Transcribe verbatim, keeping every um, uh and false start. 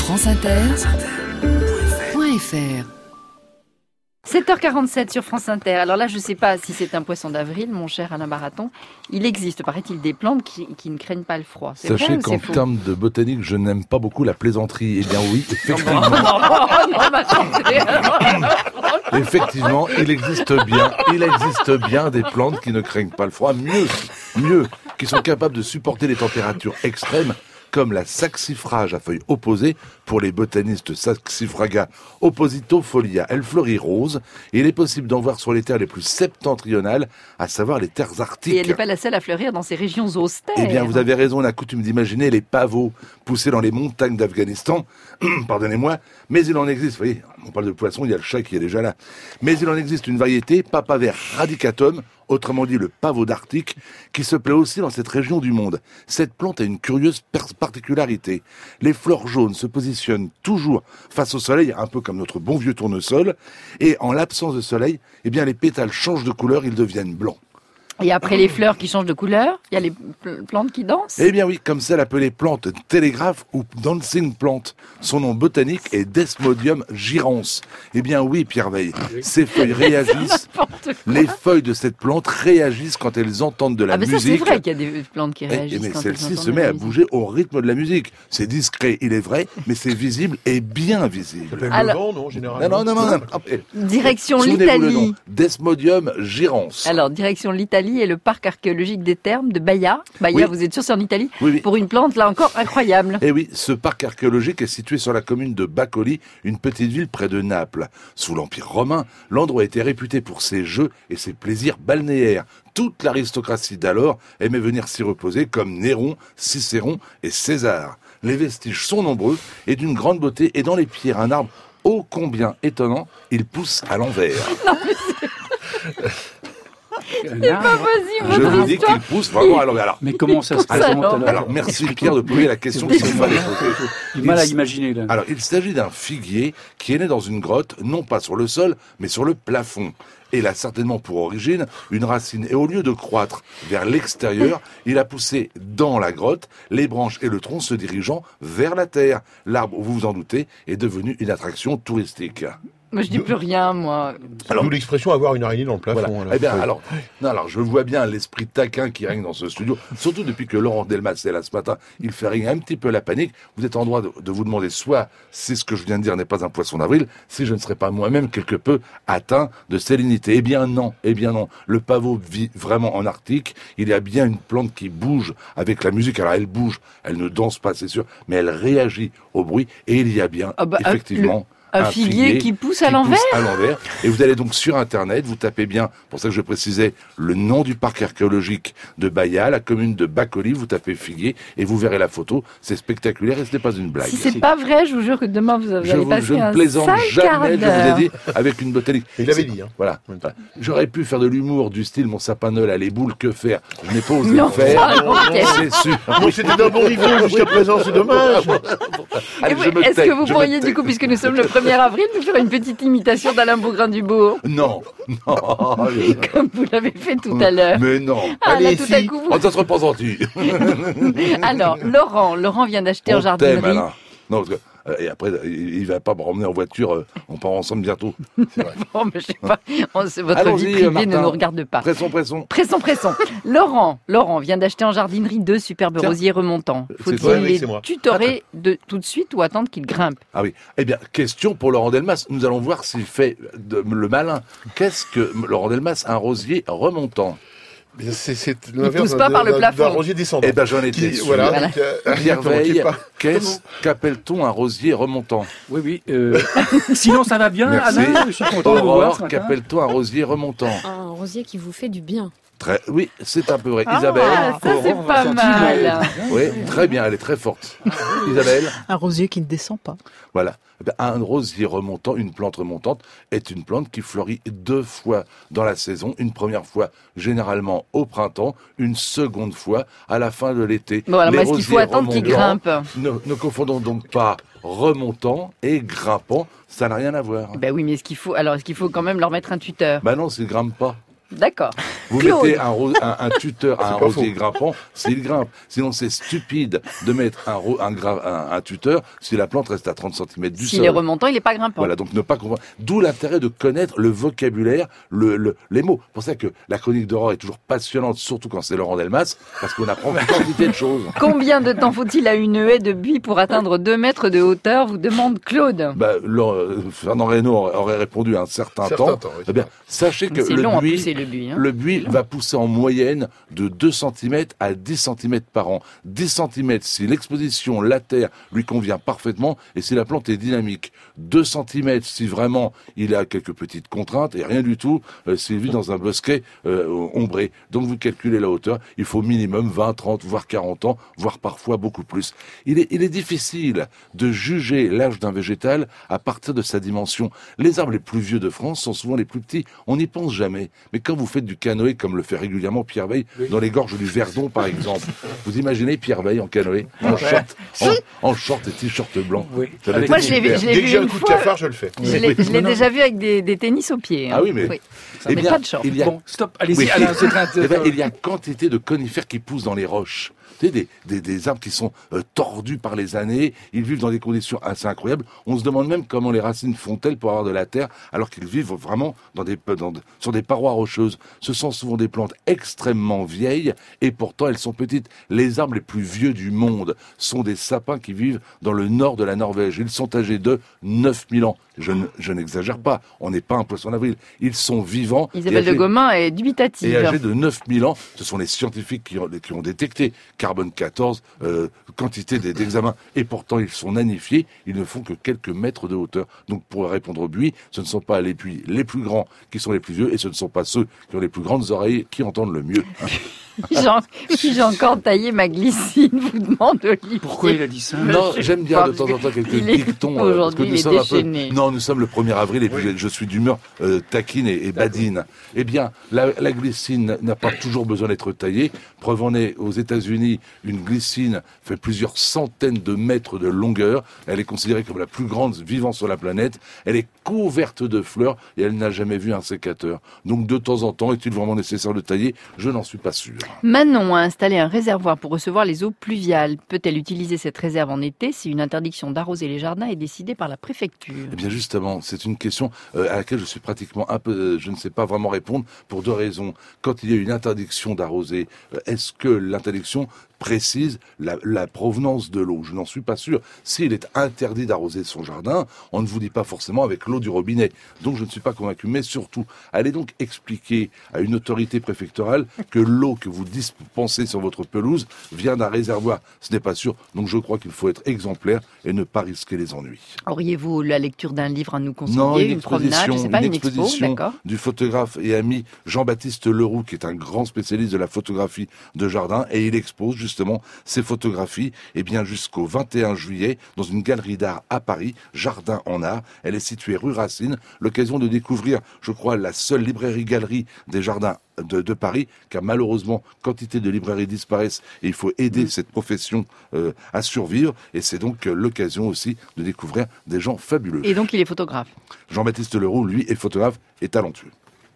franceinter point f r. sept heures quarante-sept sur France Inter. Alors là, je ne sais pas si c'est un poisson d'avril, mon cher Alain Baraton. Il existe, paraît-il, des plantes qui, qui ne craignent pas le froid. C'est Sachez vrai qu'en termes de botanique, je n'aime pas beaucoup la plaisanterie. Eh bien oui, effectivement. Non, non, non, non, attendez, alors. Effectivement, il existe bien, il existe bien des plantes qui ne craignent pas le froid. Mieux, mieux, qui sont capables de supporter les températures extrêmes, comme la saxifrage à feuilles opposées, pour les botanistes Saxifraga oppositofolia. Elle fleurit rose, et il est possible d'en voir sur les terres les plus septentrionales, à savoir les terres arctiques. Et elle n'est pas la seule à fleurir dans ces régions austères. Eh bien, vous avez raison, on a coutume d'imaginer les pavots poussés dans les montagnes d'Afghanistan, pardonnez-moi, mais il en existe, vous voyez, on parle de poisson, il y a le chat qui est déjà là, mais il en existe une variété, Papaver radicatum, autrement dit le pavot d'Arctique, qui se plaît aussi dans cette région du monde. Cette plante a une curieuse particularité. Les fleurs jaunes se positionnent toujours face au soleil, un peu comme notre bon vieux tournesol, et en l'absence de soleil, eh bien les pétales changent de couleur, ils deviennent blancs. Et après les fleurs qui changent de couleur, il y a les plantes qui dansent. Eh bien oui, comme celle appelée plante télégraphe ou dancing plant. Son nom botanique est Desmodium gyrans. Eh bien oui, Pierre Veille, ces feuilles réagissent, les feuilles de cette plante réagissent quand elles entendent de la ah mais musique. Ça, c'est vrai qu'il y a des plantes qui réagissent. Et, mais quand celle-ci elles se met à bouger au rythme de la musique. C'est discret, il est vrai, mais c'est visible et bien visible. Alors, le vent, non, généralement. Non, non, non, non, non. Direction Souvenez-vous l'Italie. le nom, Desmodium gyrans. Alors, direction l'Italie et le parc archéologique des Thermes de Baia. Baia, Oui. vous êtes sûr, c'est en Italie, Oui, oui. Pour une plante, là encore, incroyable. Eh oui, ce parc archéologique est situé sur la commune de Bacoli, une petite ville près de Naples. Sous l'Empire romain, l'endroit était réputé pour ses jeux et ses plaisirs balnéaires. Toute l'aristocratie d'alors aimait venir s'y reposer, comme Néron, Cicéron et César. Les vestiges sont nombreux et d'une grande beauté, et dans les pierres, un arbre ô combien étonnant, il pousse à l'envers. Non, mais c'est... C'est pas possible. Je votre vous dis histoire. qu'il pousse vraiment à l'envers. Alors, Mais comment ça se présente alors alors, alors, merci Pierre de poser la question qu'il fallait poser. J'ai du mal à imaginer là. Alors, il s'agit d'un figuier qui est né dans une grotte, non pas sur le sol, mais sur le plafond. Et il a certainement pour origine une racine. Et au lieu de croître vers l'extérieur, il a poussé dans la grotte, les branches et le tronc se dirigeant vers la terre. L'arbre, vous vous en doutez, est devenu une attraction touristique. Moi, je dis plus rien, moi. Alors, d'où l'expression avoir une araignée dans le plafond. Voilà. là. Eh bien, alors, non, alors, je vois bien l'esprit taquin qui règne dans ce studio, surtout depuis que Laurent Delmas est là ce matin. Il fait régner un petit peu la panique. Vous êtes en droit de, de vous demander soit si ce que je viens de dire n'est pas un poisson d'avril, si je ne serais pas moi-même quelque peu atteint de salinité. Eh bien non, eh bien non. Le pavot vit vraiment en Arctique. Il y a bien une plante qui bouge avec la musique. Alors, elle bouge, elle ne danse pas, c'est sûr, mais elle réagit au bruit. Et il y a bien, Ah bah, effectivement... le... Un, un figuier, figuier qui pousse à qui l'envers pousse à l'envers. Et vous allez donc sur Internet, vous tapez bien, pour ça que je précisais, le nom du parc archéologique de Baia, la commune de Bacoli, vous tapez figuier, et vous verrez la photo. C'est spectaculaire et ce n'est pas une blague. Si c'est pas vrai, je vous jure que demain vous allez je vous, passer je un ne plaisante sale jamais, je quart vous ai dit, avec une botanique. Il avait dit. Hein. Voilà. J'aurais pu faire de l'humour du style mon sapinol à les boules, que faire? Je n'ai pas osé non, le faire. Ah, okay. C'est sûr. Moi, c'était d'un bon niveau jusqu'à présent, c'est dommage. Allez, oui, je me est-ce tais, que vous je pourriez, me tais. du coup, puisque nous sommes le premier avril, nous faire une petite imitation d'Alain Bougrain-Dubourg, Non, non. comme vous l'avez fait tout à l'heure? Mais non. Ah, là, Allez, tout à si. coup, vous... On ne se repensant-tu. Alors, Laurent, Laurent vient d'acheter en On t'aime, jardinerie. Alain. Non, parce que, euh, et après, il il va pas me ramener en voiture. euh, on part ensemble bientôt. C'est vrai. Bon, mais je sais pas, on- c'est- votre Allons-y, vie privée Martin. ne nous regarde pas. Pressons, pressons. Pressons, pressons. Laurent, Laurent vient d'acheter en jardinerie deux superbes Tiens. rosiers remontants. C'est Faut-il toi, oui, les c'est moi. tutorer de, tout de suite ou attendre qu'ils grimpent? Ah oui. Eh bien, question pour Laurent Delmas. Nous allons voir s'il fait de- le malin. Qu'est-ce que Laurent Delmas, un rosier remontant? Mais C'est, c'est pousse pas par le plafond. d'un rosier descendant. Eh ben, j'en étais Qui- sûr. Voilà. Voilà. donc, euh, Pierre attends, qui est Veille, pas- qu'est-ce qu'appelle-t-on un rosier remontant? Oui, oui. Euh... Sinon, ça va bien, Merci. Anna. Je suis content de vous voir ce Aurore, matin. qu'appelle-t-on un rosier remontant? Un rosier qui vous fait du bien. Très, oui, c'est un peu vrai. Ah, Isabelle. ça c'est Aurore pas va sortir, mal. Oui, très bien, elle est très forte. Isabelle. Un rosier qui ne descend pas. Voilà. Eh bien, un rosier remontant, une plante remontante, est une plante qui fleurit deux fois dans la saison. Une première fois, généralement au printemps, une seconde fois à la fin de l'été. Bon, alors, Les est-ce qu'il faut rosiers attendre qu'ils remontants, grimpent? Ne, ne confondons donc pas remontant et grimpant. Ça n'a rien à voir. Ben oui, mais est-ce qu'il faut, alors est-ce qu'il faut quand même leur mettre un tuteur? Bah non, s'ils grimpent pas. D'accord. Vous Claude. mettez un, ro- un, un tuteur à un pas rosier faux. grimpant, s'il grimpe. Sinon, c'est stupide de mettre un, ro- un, gra- un, un tuteur si la plante reste à trente centimètres du S'il sol. est remontant, il n'est pas grimpant. Voilà, donc ne pas comprendre. D'où l'intérêt de connaître le vocabulaire, le, le, les mots. C'est pour ça que la chronique d'Aurore est toujours passionnante, surtout quand c'est Laurent Delmas, parce qu'on apprend une quantité de choses. Combien de temps faut-il à une haie de buis pour atteindre deux mètres de hauteur, vous demande Claude. Bah, Laurent- euh, Fernand Reynaud aurait- aurait répondu un certain Certain temps. temps, oui, Eh bien, sachez que C'est le long à buis, pousser le buis. Hein. le buis va pousser en moyenne de deux centimètres à dix centimètres par an. dix centimètres si l'exposition, la terre, lui convient parfaitement et si la plante est dynamique. deux centimètres si vraiment il a quelques petites contraintes et rien du tout euh, s'il vit dans un bosquet euh, ombré. Donc vous calculez la hauteur, il faut minimum vingt, trente, voire quarante ans, voire parfois beaucoup plus. Il est, il est difficile de juger l'âge d'un végétal à partir de sa dimension. Les arbres les plus vieux de France sont souvent les plus petits. On n'y pense jamais. Mais quand vous faites du canoë, comme le fait régulièrement Pierre Veil, dans les gorges du Verdon, par exemple, vous imaginez Pierre Veil en canoë, en short, en, en short et t-shirt blanc. Oui. Ça doit Avec- être Moi, je l'ai super. je l'ai Dès que vu j'ai un une coup de fois. cafard, je le fais. Je l'ai je l'ai Non, non. déjà vu avec des, des tennis aux pieds. hein. Ah oui, mais- Mais bien, pas de short. il y a Bon, stop, allez-y, Oui. Alain, c'est très Eh ben, intéressant. il y a quantité de conifères qui poussent dans les roches. Tu sais, des, des, des arbres qui sont euh, tordus par les années, ils vivent dans des conditions assez incroyables. On se demande même comment les racines font-elles pour avoir de la terre, alors qu'ils vivent vraiment dans des, dans, sur des parois rocheuses. Ce sont souvent des plantes extrêmement vieilles, et pourtant elles sont petites. Les arbres les plus vieux du monde sont des sapins qui vivent dans le nord de la Norvège. Ils sont âgés de neuf mille ans. Je, ne- je n'exagère pas, on n'est pas un poisson d'avril. Ils sont vivants. et Isabelle de âgés- Gomin est dubitative. et âgé de neuf mille ans. Ce sont les scientifiques qui ont, qui ont détecté carbone quatorze, euh, quantité des- d'examens. Et pourtant, ils sont nanifiés. Ils ne font que quelques mètres de hauteur. Donc, pour répondre au buis, ce ne sont pas les buis les plus grands qui sont les plus vieux et ce ne sont pas ceux qui ont les plus grandes oreilles qui entendent le mieux. Jean- Si j'ai encore taillé ma glycine, vous demande Olivier. Pourquoi il a dit ça? Non, j'aime bien pas, de temps en temps quelques il est- dictons. euh, parce que aujourd'hui, nous il est sommes un peu- déchaîné. Non, nous sommes le premier avril et puis je suis d'humeur euh, taquine et, et badine. Eh bien, la, la glycine n'a pas toujours besoin d'être taillée. Preuve en est, aux États-Unis, une glycine fait plusieurs centaines de mètres de longueur. Elle est considérée comme la plus grande vivant sur la planète. Elle est couverte de fleurs et elle n'a jamais vu un sécateur. Donc, de temps en temps, est-il vraiment nécessaire de tailler? Je n'en suis pas sûr. Manon a installé un réservoir pour recevoir les eaux pluviales. Peut-elle utiliser cette réserve en été si une interdiction d'arroser les jardins est décidée par la préfecture? Eh bien justement, c'est une question euh, à laquelle je suis pratiquement un peu, euh, je ne sais pas vraiment répondre pour deux raisons. Quand il y a une interdiction d'arroser, euh, est-ce que l'interdiction précise la, la provenance de l'eau? Je n'en suis pas sûr. S'il est interdit d'arroser son jardin, on ne vous dit pas forcément avec l'eau du robinet. Donc je ne suis pas convaincu. Mais surtout, allez donc expliquer à une autorité préfectorale que l'eau que vous dispensez sur votre pelouse vient d'un réservoir. Ce n'est pas sûr. Donc je crois qu'il faut être exemplaire et ne pas risquer les ennuis. Auriez-vous la lecture d'un livre à nous conseiller? Non, une, une promenade, je sais pas, une une expo, exposition d'accord. du photographe et ami Jean-Baptiste Leroux, qui est un grand spécialiste de la photographie de jardin, et il expose justement ses photographies, et bien jusqu'au vingt et un juillet, dans une galerie d'art à Paris, Jardin en art. Elle est située rue Racine. L'occasion de découvrir, je crois, la seule librairie-galerie des jardins de, de Paris, car malheureusement, quantité de librairies disparaissent et il faut aider cette profession euh, à survivre. Et c'est donc euh, l'occasion aussi de découvrir des gens fabuleux. Et donc il est photographe. Jean-Baptiste Leroux, lui, est photographe et talentueux.